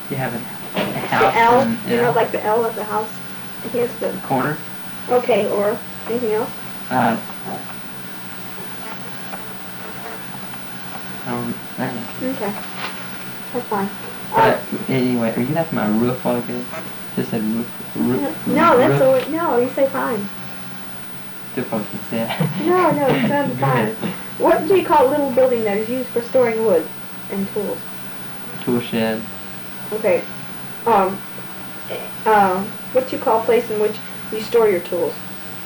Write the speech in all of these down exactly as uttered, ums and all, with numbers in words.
You have a, a The house. L, and, you yeah. know, like the L of the house. Here's the corner. Okay, or anything else? Uh, um, I don't know. Okay, that's fine. But Uh, anyway, are you laughing at my roof while ago? Just said roof. roof no, that's roof. a, no, you say fine. Still probably can say that. No, no, it sounds Go fine. ahead. What do you call a little building that is used for storing wood and tools? Tool shed. Okay. Um, uh, what do you call a place in which you store your tools?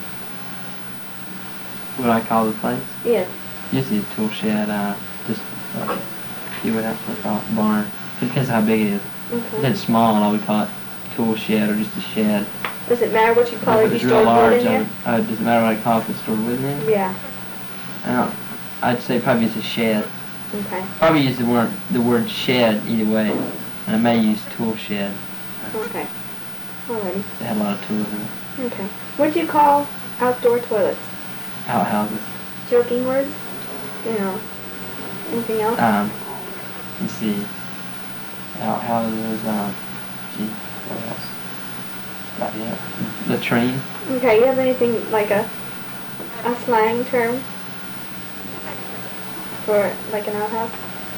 What do I call the place? Yeah. Usually a tool shed. Uh, just uh, you would have to call it barn. It depends how big it is. If Okay. it's small, I would call it tool shed or just a shed. Does it matter what you call If it? it You was store real wood large, in I there? would, uh, does it matter what I call it if it's stored wood in there? Yeah. I don't, I'd say probably it's a shed. Okay. Probably use the word the word shed either way, and I may use tool shed. Okay. Alrighty. They had a lot of tools in it. Okay. What do you call outdoor toilets? Outhouses. Joking words? You know. Anything else? Um, let's see. Outhouses. Um, gee, what else? About it. Latrine. Okay. You have anything like a a slang term for like an outhouse?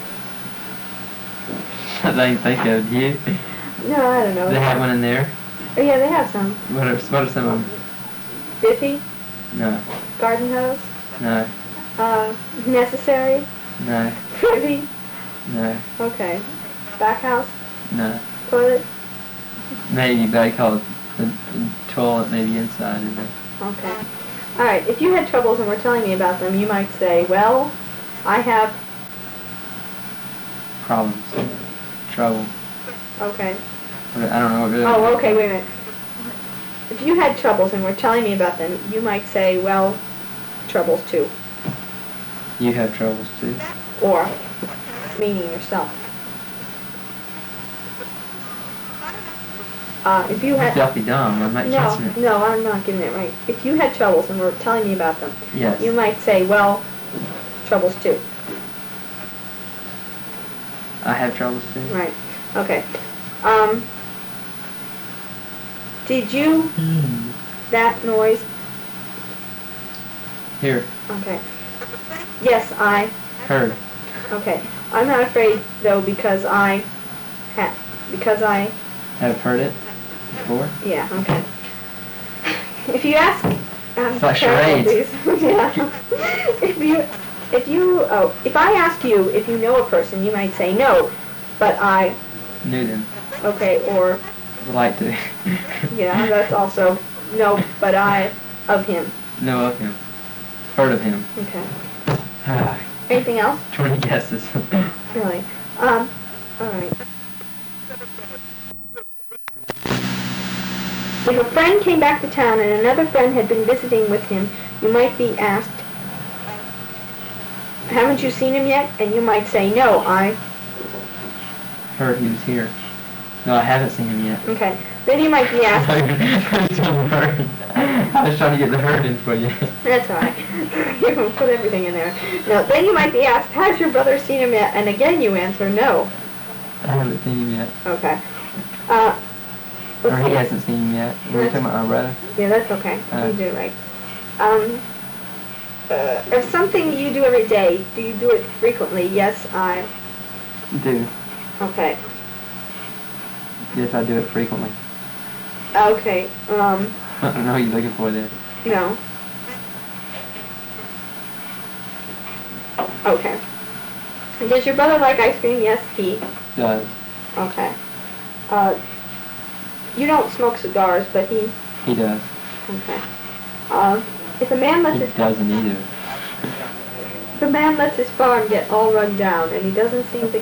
I didn't think of you. No, I don't know. Do they have one in there? Oh yeah, they have some. What are, what are some of them? Biffy, No. garden hose, No. uh, necessary, No. privy. No. Okay. Back house, No. toilet. Maybe, but I call it the, the toilet maybe inside in there. Okay. All right. If you had troubles and were telling me about them, you might say, "Well, I have." Problems. Trouble. Okay. What- I don't know what really. Oh, okay. Wait a minute. If you had troubles and were telling me about them, you might say, "Well, troubles too," You have troubles too. or meaning yourself. Uh, if you had. Duffy dumb. I'm not No, guessing it. no, I'm not getting it right. If you had troubles and were telling me about them, Yes. you might say, "Well, troubles too." I have troubles too. Right. Okay. Um, did you, Hmm. that noise, Here. okay. Yes, I, Heard. okay. I'm not afraid though because I, ha, because I, Have heard it before. yeah, okay. If you ask, um, like careful, charades. please. Yeah. If you, if you, oh, if I ask you if you know a person, you might say no, but I, Knew them. okay, or, Would like to. yeah, that's also no, but I, of him. Know of him. Heard of him. Okay. Anything else? Twenty guesses. Really? Um, alright. If a friend came back to town and another friend had been visiting with him, you might be asked, "Haven't you seen him yet?" And you might say, "No, I..." Heard he was here. No, I haven't seen him yet. Okay. Then you might be asked... I was trying to get the herd in for you. That's alright. You can put everything in there. No, then you might be asked, "Has your brother seen him yet?" And again you answer, "No." I haven't seen him yet. Okay. Uh, let's Or he see. hasn't seen him yet. Were you talking about my brother? Yeah, that's okay. Uh, You did right. Um, uh, if something you do every day, do you do it frequently? Yes, I... Do. Okay. Yes, I do it frequently. Okay, um, I don't know what you're looking for there. no. Okay. Does your brother like ice cream? Yes, he. Does. Okay. Uh, you don't smoke cigars, but he... He does. Okay. Uh, if a man lets He his... doesn't either. If a man lets his farm get all run down and he doesn't seem to